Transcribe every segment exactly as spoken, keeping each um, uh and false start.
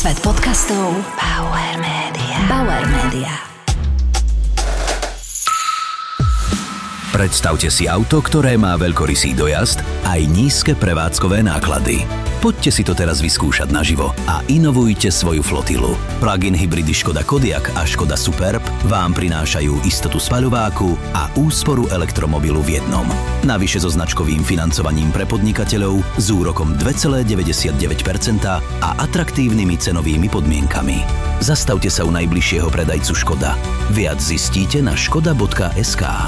Svet podcastov Bauer Media. Bauer Media. Predstavte si auto, ktoré má veľkorysý dojazd aj nízke prevádzkové náklady. Poďte si to teraz vyskúšať naživo a inovujte svoju flotilu. Plug-in hybridy Škoda Kodiaq a Škoda Superb vám prinášajú istotu spaľováku a úsporu elektromobilu v jednom. Navyše so značkovým financovaním pre podnikateľov s úrokom dva celé deväťdesiatdeväť percenta a atraktívnymi cenovými podmienkami. Zastavte sa u najbližšieho predajcu Škoda. Viac zistíte na škoda bodka es ká.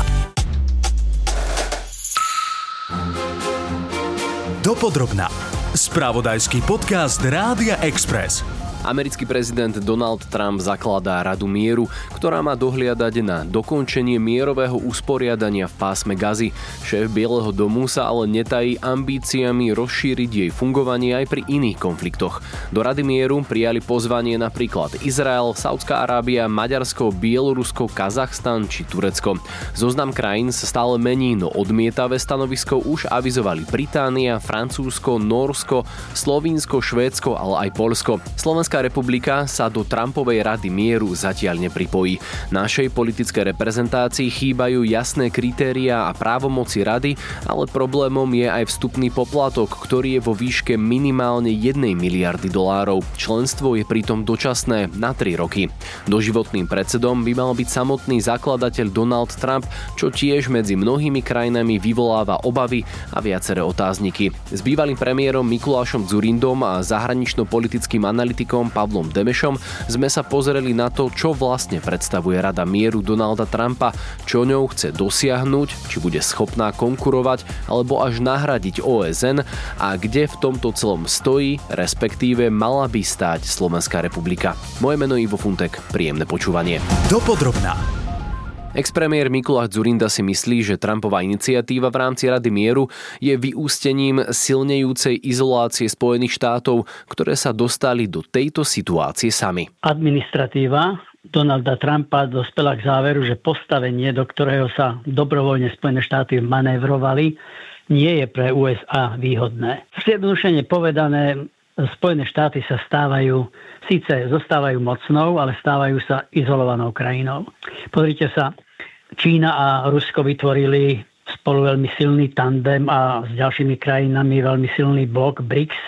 Dopodrobná. Spravodajský podcast Rádia Express. Americký prezident Donald Trump zakladá Radu mieru, ktorá má dohliadať na dokončenie mierového usporiadania v pásme Gazy. Šéf Bieleho domu sa ale netají ambíciami rozšíriť jej fungovanie aj pri iných konfliktoch. Do Rady mieru prijali pozvanie napríklad Izrael, Saudská Arábia, Maďarsko, Bielorusko, Kazachstan či Turecko. Zoznam krajín sa stále mení, no odmietavé stanovisko už avizovali Británia, Francúzsko, Nórsko, Slovinsko, Švédsko, ale aj Poľsko. Slovenská republika sa do Trumpovej Rady mieru zatiaľ nepripojí. Našej politickej reprezentácii chýbajú jasné kritériá a právomoci rady, ale problémom je aj vstupný poplatok, ktorý je vo výške minimálne jednej miliardy dolárov. Členstvo je pritom dočasné na tri roky. Doživotným predsedom by mal byť samotný zakladateľ Donald Trump, čo tiež medzi mnohými krajinami vyvoláva obavy a viaceré otázniky. S bývalým premiérom Mikulášom Dzurindom a zahranično-politickým analytikom Pavlom Demešom sme sa pozreli na to, čo vlastne predstavuje Rada mieru Donalda Trumpa, čo ňou chce dosiahnuť, či bude schopná konkurovať alebo až nahradiť ó es en a kde v tomto celom stojí, respektíve mala by stáť Slovenská republika. Moje meno je Ivo Funtek, príjemné počúvanie. Dopodrobná. Ex-premiér Mikuláš Dzurinda si myslí, že Trumpova iniciatíva v rámci Rady mieru je vyústením silnejúcej izolácie Spojených štátov, ktoré sa dostali do tejto situácie sami. Administratíva Donalda Trumpa dospela k záveru, že postavenie, do ktorého sa dobrovoľne Spojené štáty manévrovali, nie je pre ú es á výhodné. Zjednodušene povedané, Spojené štáty sa stávajú, síce zostávajú mocnou, ale stávajú sa izolovanou krajinou. Pozrite sa, Čína a Rusko vytvorili spolu veľmi silný tandem a s ďalšími krajinami veľmi silný blok BRICS.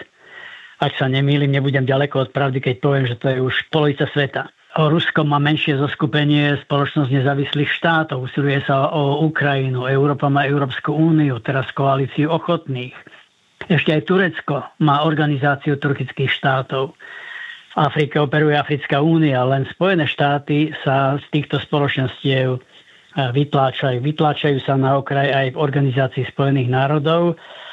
Ak sa nemýlim, nebudem ďaleko od pravdy, keď poviem, že to je už polovica sveta. Rusko má menšie zoskupenie, Spoločnosť nezávislých štátov, usiluje sa o Ukrajinu, Európa má Európsku úniu, teraz koalíciu ochotných. Ešte aj Turecko má organizáciu turkických štátov. V Afrike operuje Africká únia, len Spojené štáty sa z týchto spoločenstiev vytláčajú. Vytláčajú sa na okraj aj v Organizácii spojených národov.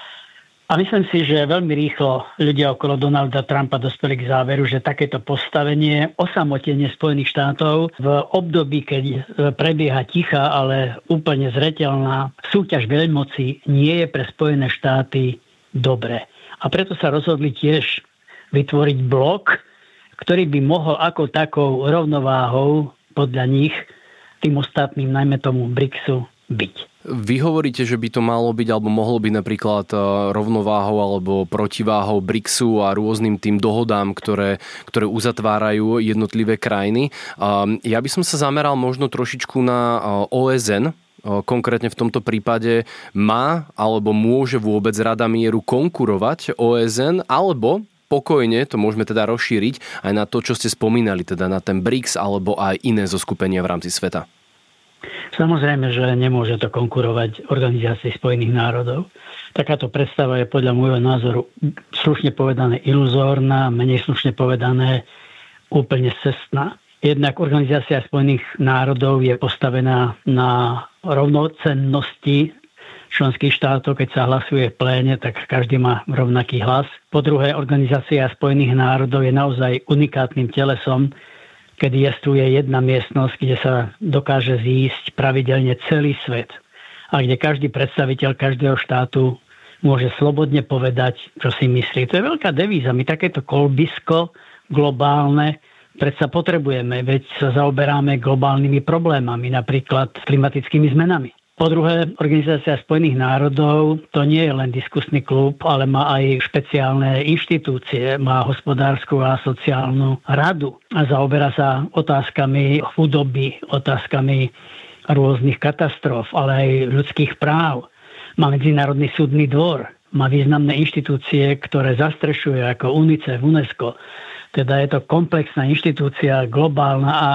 A myslím si, že veľmi rýchlo ľudia okolo Donalda Trumpa dospeli k záveru, že takéto postavenie, osamotenie Spojených štátov v období, keď prebieha tichá, ale úplne zreteľná súťaž veľmocí, nie je pre Spojené štáty dobre. A preto sa rozhodli tiež vytvoriť blok, ktorý by mohol ako takou rovnováhou podľa nich tým ostatným, najmä tomu BRICSu, byť. Vy hovoríte, že by to malo byť alebo mohlo byť napríklad rovnováhou alebo protiváhou BRICSu a rôznym tým dohodám, ktoré, ktoré uzatvárajú jednotlivé krajiny. Ja by som sa zameral možno trošičku na ó es en. Konkrétne v tomto prípade má alebo môže vôbec Rada mieru konkurovať ó es en, alebo pokojne to môžeme teda rozšíriť aj na to, čo ste spomínali, teda na ten BRICS alebo aj iné zoskupenia v rámci sveta. Samozrejme, že nemôže to konkurovať Organizácii spojených národov. Takáto predstava je podľa môjho názoru slušne povedané iluzórna, menej slušne povedané úplne cestná. Jednak Organizácia spojených národov je postavená na rovnocennosti členských štátov. Keď sa hlasuje v pléne, tak každý má rovnaký hlas. Po druhé, Organizácia spojených národov je naozaj unikátnym telesom, kedy jestvuje jedna miestnosť, kde sa dokáže zísť pravidelne celý svet a kde každý predstaviteľ každého štátu môže slobodne povedať, čo si myslí. To je veľká devíza. My takéto kolbisko globálne predsa potrebujeme, veď sa zaoberáme globálnymi problémami, napríklad klimatickými zmenami. Po druhé, Organizácia spojených národov to nie je len diskusný klub, ale má aj špeciálne inštitúcie, má hospodársku a sociálnu radu a zaoberá sa otázkami chudoby, otázkami rôznych katastrof, ale aj ľudských práv. Má Medzinárodný súdny dvor, má významné inštitúcie, ktoré zastrešuje ako UNICEF, UNESCO. Teda je to komplexná inštitúcia, globálna a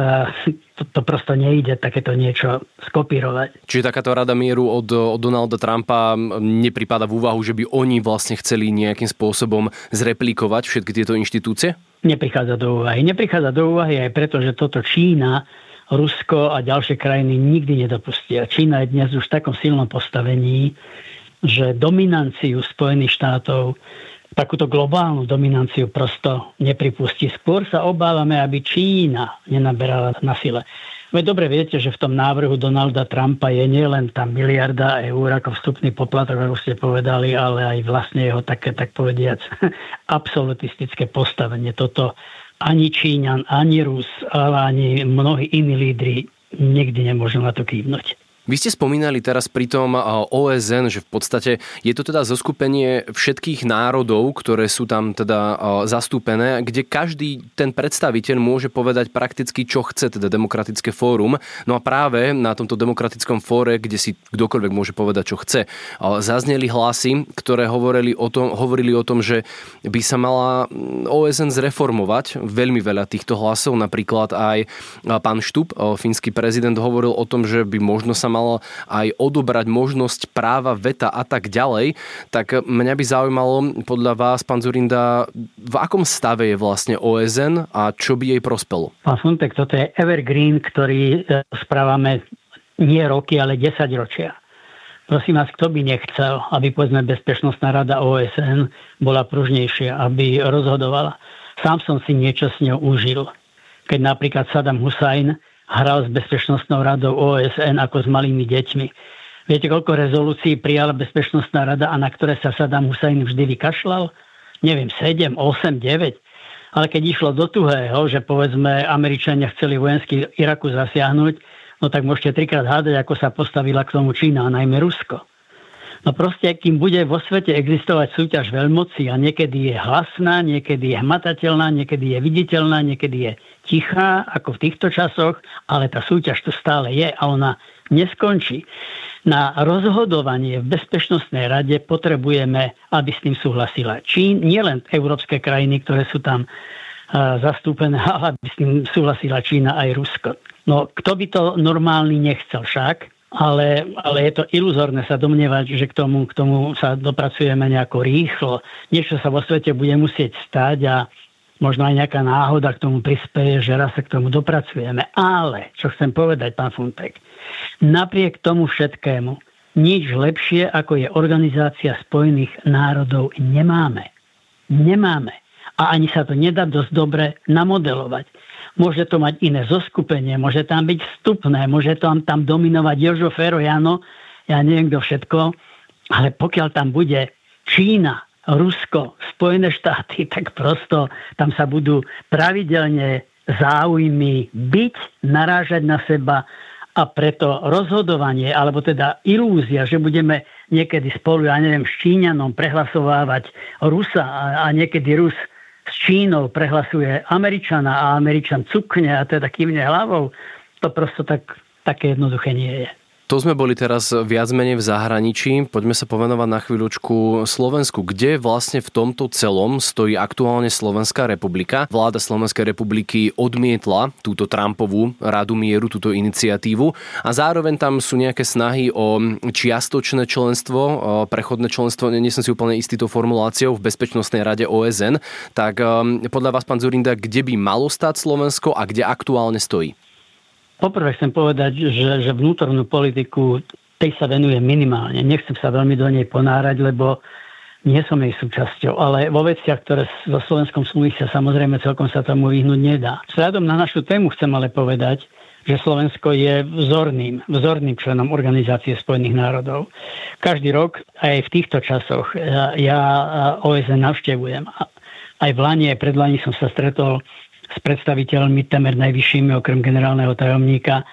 e, to, to prosto nejde takéto niečo skopírovať. Čiže takáto rada mieru od, od Donalda Trumpa nepripada v úvahu, že by oni vlastne chceli nejakým spôsobom zreplikovať všetky tieto inštitúcie? Neprichádza do úvahy. Neprichádza do úvahy aj preto, že toto Čína, Rusko a ďalšie krajiny nikdy nedopustia. Čína je dnes už v takom silnom postavení, že dominanciu Spojených štátov, takúto globálnu dominanciu prosto nepripustí. Skôr sa obávame, aby Čína nenaberala na sile. Veď dobre viete, že v tom návrhu Donalda Trumpa je nielen tá miliarda eur ako vstupný poplatok, ako ste povedali, ale aj vlastne jeho také, tak povediac, absolutistické postavenie. Toto ani Číňan, ani Rus, ale ani mnohí iní lídri nikdy nemôžu na to kývnuť. Vy ste spomínali teraz pri tom ó es en, že v podstate je to teda zoskupenie všetkých národov, ktoré sú tam teda zastúpené, kde každý ten predstaviteľ môže povedať prakticky, čo chce, teda demokratické fórum. No a práve na tomto demokratickom fóre, kde si kdokoľvek môže povedať, čo chce, zazneli hlasy, ktoré hovorili o tom, hovorili o tom, že by sa mala ó es en zreformovať. Veľmi veľa týchto hlasov, napríklad aj pán Štup, fínsky prezident, hovoril o tom, že by možno sa mal malo aj odobrať možnosť práva veta a tak ďalej, tak mňa by zaujímalo podľa vás, pán Dzurinda, v akom stave je vlastne ó es en a čo by jej prospelo? Pán Funtek, toto je evergreen, ktorý správame nie roky, ale desaťročia. Prosím vás, kto by nechcel, aby povedzme Bezpečnostná rada ó es en bola pružnejšia, aby rozhodovala. Sám som si niečo s ňou užil. Keď napríklad Saddam Husajn hral s Bezpečnostnou radou ó es en ako s malými deťmi. Viete, koľko rezolúcií prijala Bezpečnostná rada a na ktoré sa Saddam Husajn vždy vykašľal? Neviem, sedem, osem, deväť. Ale keď išlo do tuhého, že povedzme Američania chceli vojensky Iraku zasiahnuť, no tak môžete trikrát hádať, ako sa postavila k tomu Čína, a najmä Rusko. No proste, kým bude vo svete existovať súťaž veľmocí a niekedy je hlasná, niekedy je hmatateľná, niekedy je viditeľná, niekedy je tichá, ako v týchto časoch, ale tá súťaž tu stále je a ona neskončí. Na rozhodovanie v Bezpečnostnej rade potrebujeme, aby s tým súhlasila Čín, nielen európske krajiny, ktoré sú tam uh, zastúpené, ale aby s tým súhlasila Čína aj Rusko. No, kto by to normálny nechcel však? Ale, ale je to iluzórne sa domnievať, že k tomu, k tomu sa dopracujeme nejako rýchlo. Niečo sa vo svete bude musieť stať a možno aj nejaká náhoda k tomu prispeje, že raz sa k tomu dopracujeme. Ale, čo chcem povedať, pán Funtek, napriek tomu všetkému, nič lepšie, ako je Organizácia spojených národov, nemáme. Nemáme. A ani sa to nedá dosť dobre namodelovať. Môže to mať iné zoskupenie, môže tam byť vstupné, môže tam, tam dominovať Jožo Fero, Jano, ja neviem kto všetko, ale pokiaľ tam bude Čína, Rusko, Spojené štáty, tak prosto tam sa budú pravidelne záujmy byť, narážať na seba a preto rozhodovanie, alebo teda ilúzia, že budeme niekedy spolu, ja neviem, s Číňanom prehlasovávať Rusa a, a niekedy Rus s Čínou prehlasuje Američana a Američan cukne a teda kývne hlavou, to prosto tak, také jednoduché nie je. To sme boli teraz viac menej v zahraničí. Poďme sa povenovať na chvíľočku Slovensku. Kde vlastne v tomto celom stojí aktuálne Slovenská republika? Vláda Slovenskej republiky odmietla túto Trumpovú radu mieru, túto iniciatívu a zároveň tam sú nejaké snahy o čiastočné členstvo, o prechodné členstvo, nie som si úplne istý tou formuláciou, v Bezpečnostnej rade ó es en. Tak podľa vás, pán Dzurinda, kde by malo stáť Slovensko a kde aktuálne stojí? Poprvé chcem povedať, že, že vnútornú politiku tej sa venuje minimálne. Nechcem sa veľmi do nej ponárať, lebo nie som jej súčasťou. Ale vo veciach, ktoré so Slovenskom súvisia, samozrejme celkom sa tomu vyhnúť nedá. Vzhľadom na našu tému chcem ale povedať, že Slovensko je vzorným, vzorným členom Organizácie spojených národov. Každý rok, aj v týchto časoch, ja ó es en navštevujem. Aj v Lani, aj predlani som sa stretol s predstaviteľmi temer najvyššími, okrem generálneho tajomníka,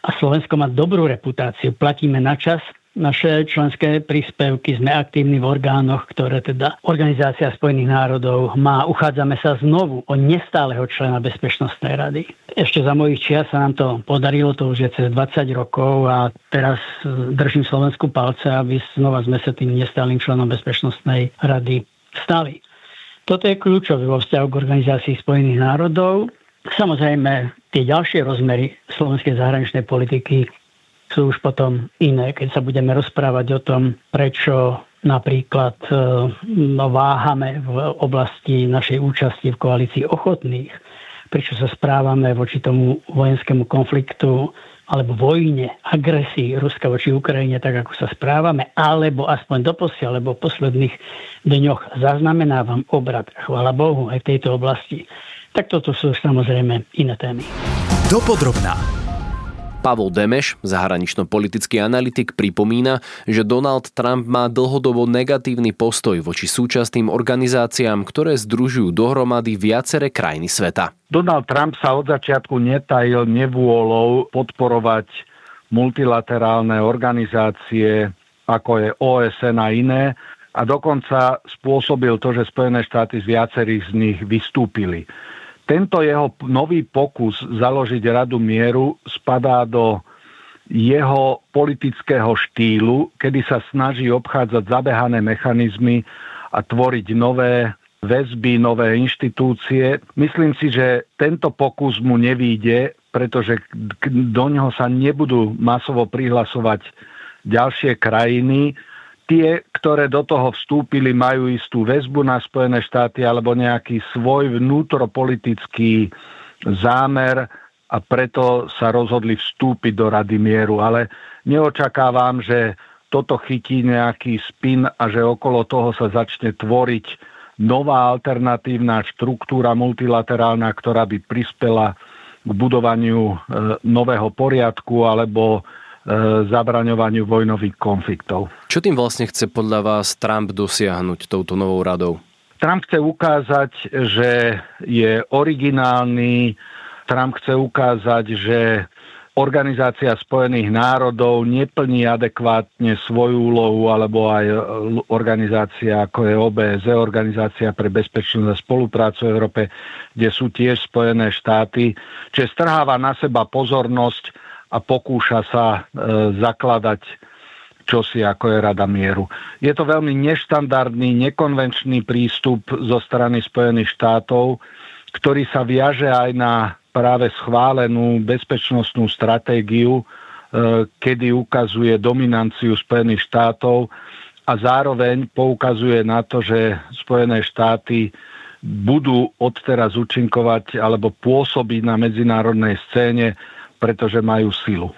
a Slovensko má dobrú reputáciu. Platíme na čas naše členské príspevky, sme aktívni v orgánoch, ktoré teda Organizácia spojených národov má. Uchádzame sa znovu o nestáleho člena Bezpečnostnej rady. Ešte za mojich čias sa nám to podarilo, to už je cez dvadsať rokov a teraz držím Slovensku palce, aby znova sme sa tým nestálym členom Bezpečnostnej rady stali. Toto je kľúčové vo vzťahu k Organizácii spojených národov. Samozrejme, tie ďalšie rozmery slovenskej zahraničnej politiky sú už potom iné, keď sa budeme rozprávať o tom, prečo napríklad no, váhame v oblasti našej účasti v koalícii ochotných, prečo sa správame voči tomu vojenskému konfliktu alebo vojne, agresii Ruska voči Ukrajine, tak ako sa správame, alebo aspoň doposiaľ, alebo v posledných dňoch zaznamenávam obrad, chvála Bohu, aj v tejto oblasti. Tak toto sú samozrejme iné témy. Dopodrobná. Pavol Demeš, zahranično-politický analytik, pripomína, že Donald Trump má dlhodobo negatívny postoj voči súčasným organizáciám, ktoré združujú dohromady viaceré krajiny sveta. Donald Trump sa od začiatku netajil nevôľou podporovať multilaterálne organizácie, ako je ó es en a iné, a dokonca spôsobil to, že Spojené štáty z viacerých z nich vystúpili. Tento jeho nový pokus založiť Radu mieru spadá do jeho politického štýlu, kedy sa snaží obchádzať zabehané mechanizmy a tvoriť nové väzby, nové inštitúcie. Myslím si, že tento pokus mu nevíde, pretože do ňoho sa nebudú masovo prihlasovať ďalšie krajiny. Tie, ktoré do toho vstúpili, majú istú väzbu na Spojené štáty alebo nejaký svoj vnútropolitický zámer a preto sa rozhodli vstúpiť do Rady mieru. Ale neočakávam, že toto chytí nejaký spin a že okolo toho sa začne tvoriť nová alternatívna štruktúra multilaterálna, ktorá by prispela k budovaniu nového poriadku alebo zabraňovaniu vojnových konfliktov. Čo tým vlastne chce podľa vás Trump dosiahnuť touto novou radou? Trump chce ukázať, že je originálny. Trump chce ukázať, že Organizácia spojených národov neplní adekvátne svoju úlohu, alebo aj organizácia ako je ó bé es é, Organizácia pre bezpečnosť a spoluprácu v Európe, kde sú tiež Spojené štáty, že strháva na seba pozornosť a pokúša sa e, zakladať čosi ako je Rada mieru. Je to veľmi neštandardný, nekonvenčný prístup zo strany Spojených štátov, ktorý sa viaže aj na práve schválenú bezpečnostnú stratégiu, e, kedy ukazuje dominanciu Spojených štátov a zároveň poukazuje na to, že Spojené štáty budú odteraz účinkovať alebo pôsobiť na medzinárodnej scéne, pretože majú silu.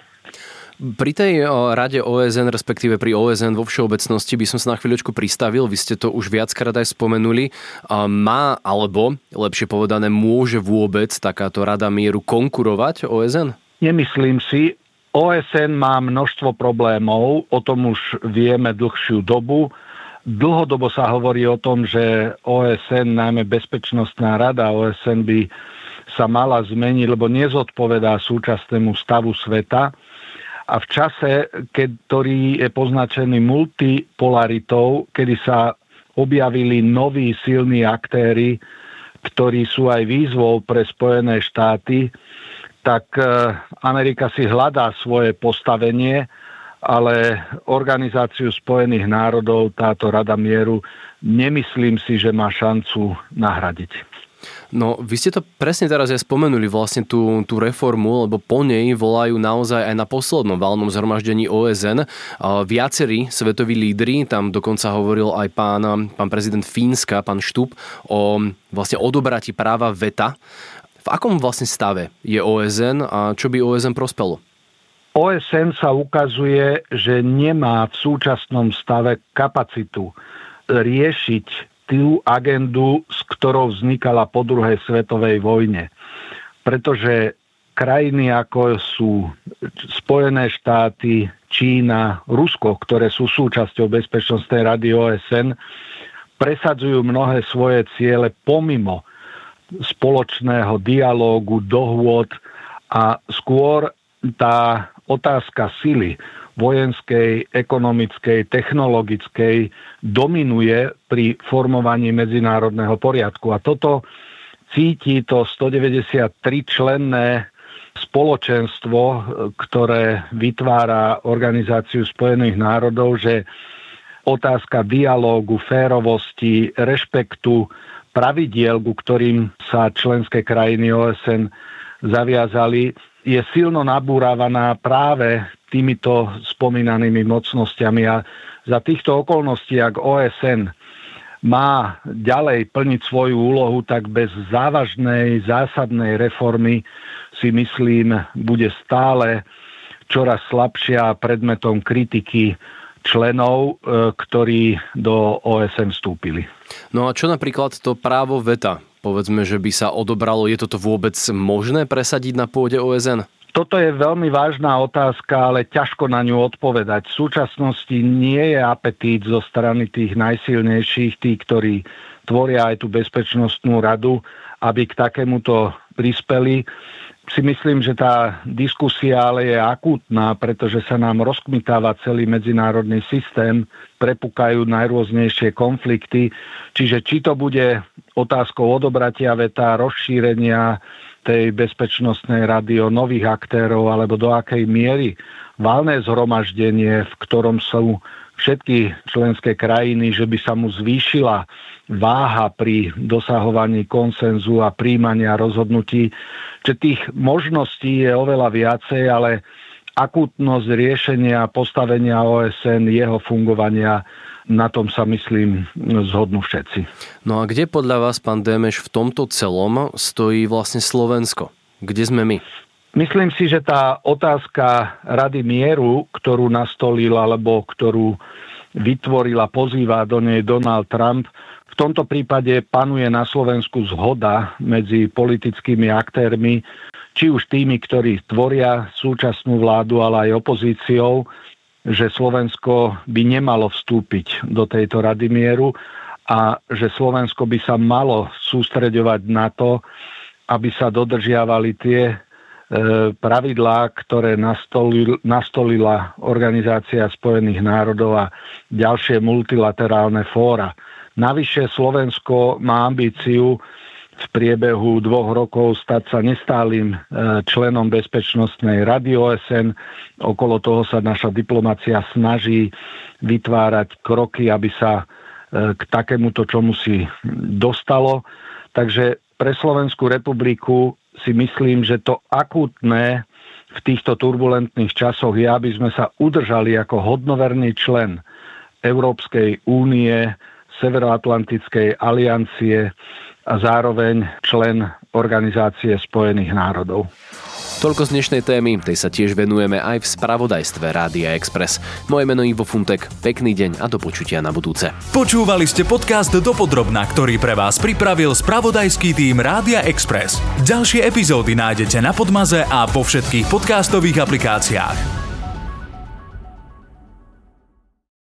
Pri tej rade ó es en, respektíve pri ó es en vo všeobecnosti by som sa na chvíľočku pristavil, vy ste to už viackrát aj spomenuli. Má, alebo lepšie povedané, môže vôbec takáto Rada mieru konkurovať ó es en? Nemyslím si. ó es en má množstvo problémov, o tom už vieme dlhšiu dobu. Dlhodobo sa hovorí o tom, že ó es en, najmä Bezpečnostná rada ó es en, by sa mala zmeniť, lebo nezodpovedá súčasnému stavu sveta. A v čase, ktorý je poznačený multipolaritou, kedy sa objavili noví silní aktéry, ktorí sú aj výzvou pre Spojené štáty, tak Amerika si hľadá svoje postavenie, ale Organizáciu spojených národov táto Rada mieru nemyslím si, že má šancu nahradiť. No, vy ste to presne teraz aj spomenuli, vlastne tú, tú reformu, lebo po nej volajú naozaj aj na poslednom valnom zhromaždení ó es en. Viacerí svetoví lídri, tam dokonca hovoril aj pán, pán prezident Fínska, pán Štup, o vlastne odobratí práva veta. V akom vlastne stave je ó es en a čo by ó es en prospelo? ó es en sa ukazuje, že nemá v súčasnom stave kapacitu riešiť tú agendu, s ktorou vznikala po druhej svetovej vojne. Pretože krajiny ako sú Spojené štáty, Čína, Rusko, ktoré sú súčasťou Bezpečnostnej rady ó es en, presadzujú mnohé svoje ciele pomimo spoločného dialógu, dohôd a skôr tá otázka sily vojenskej, ekonomickej, technologickej dominuje pri formovaní medzinárodného poriadku. A toto cíti to stodeväťdesiattri členné spoločenstvo, ktoré vytvára Organizáciu spojených národov, že otázka dialógu, férovosti, rešpektu, pravidiel, ku ktorým sa členské krajiny ó es en zaviazali, je silno nabúravaná práve týmito spomínanými mocnosťami. A za týchto okolností, ak ó es en má ďalej plniť svoju úlohu, tak bez závažnej, zásadnej reformy si myslím, bude stále čoraz slabšia predmetom kritiky členov, ktorí do ó es en vstúpili. No a čo napríklad to právo veta? Povedzme, že by sa odobralo, je toto vôbec možné presadiť na pôde ó es en? Toto je veľmi vážna otázka, ale ťažko na ňu odpovedať. V súčasnosti nie je apetít zo strany tých najsilnejších, tí, ktorí tvoria aj tú bezpečnostnú radu, aby k takémuto prispeli. Si myslím, že tá diskusia ale je akútna, pretože sa nám rozkmitáva celý medzinárodný systém, prepúkajú najrôznejšie konflikty, čiže či to bude otázkou odobratia veta, rozšírenia tej bezpečnostnej rady o nových aktérov, alebo do akej miery valné zhromaždenie, v ktorom sú všetky členské krajiny, že by sa mu zvýšila váha pri dosahovaní konsenzu a príjmania rozhodnutí, že tých možností je oveľa viacej, ale akútnosť riešenia postavenia ó es en, jeho fungovania, na tom sa, myslím, zhodnú všetci. No a kde podľa vás, pán Démeš, v tomto celom stojí vlastne Slovensko? Kde sme my? Myslím si, že tá otázka Rady mieru, ktorú nastolil alebo ktorú vytvorila, pozýva do nej Donald Trump, v tomto prípade panuje na Slovensku zhoda medzi politickými aktérmi, či už tými, ktorí tvoria súčasnú vládu, ale aj opozíciou, že Slovensko by nemalo vstúpiť do tejto Rady mieru a že Slovensko by sa malo sústreďovať na to, aby sa dodržiavali tie e, pravidlá, ktoré nastolil, nastolila Organizácia spojených národov a ďalšie multilaterálne fóra. Navyše Slovensko má ambíciu v priebehu dvoch rokov stať sa nestálym členom Bezpečnostnej rady ó es en. Okolo toho sa naša diplomacia snaží vytvárať kroky, aby sa k takémuto čomu si dostalo. Takže pre Slovenskú republiku si myslím, že to akútne v týchto turbulentných časoch je, aby sme sa udržali ako hodnoverný člen Európskej únie, Severoatlantickej aliancie a zároveň člen Organizácie spojených národov. Toľko z dnešnej témy, tej sa tiež venujeme aj v spravodajstve Rádia Express. Moje meno Ivo Funtek, pekný deň a do počutia na budúce. Počúvali ste podcast Dopodrobna, ktorý pre vás pripravil spravodajský tím Rádia Express. Ďalšie epizódy nájdete na Podmaze a vo všetkých podcastových aplikáciách.